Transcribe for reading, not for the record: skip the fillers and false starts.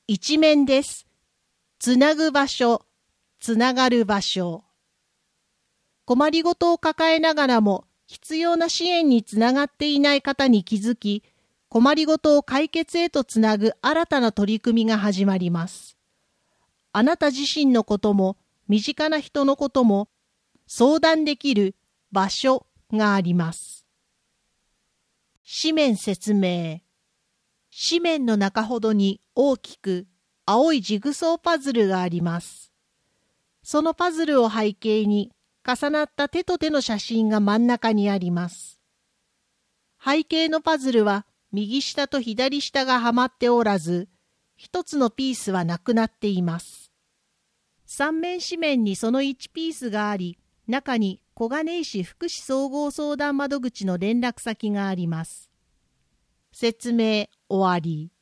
一面です。つなぐ場所、つながる場所。困りごとを抱えながらも必要な支援につながっていない方に気づき、困りごとを解決へとつなぐ新たな取り組みが始まります。あなた自身のことも身近な人のことも相談できる場所があります。紙面説明。紙面の中ほどに大きく青いジグソーパズルがあります。そのパズルを背景に重なった手と手の写真が真ん中にあります。背景のパズルは右下と左下がはまっておらず、一つのピースはなくなっています。三面紙面にその1ピースがあり、中に小金井市福祉総合相談窓口の連絡先があります。説明終わり。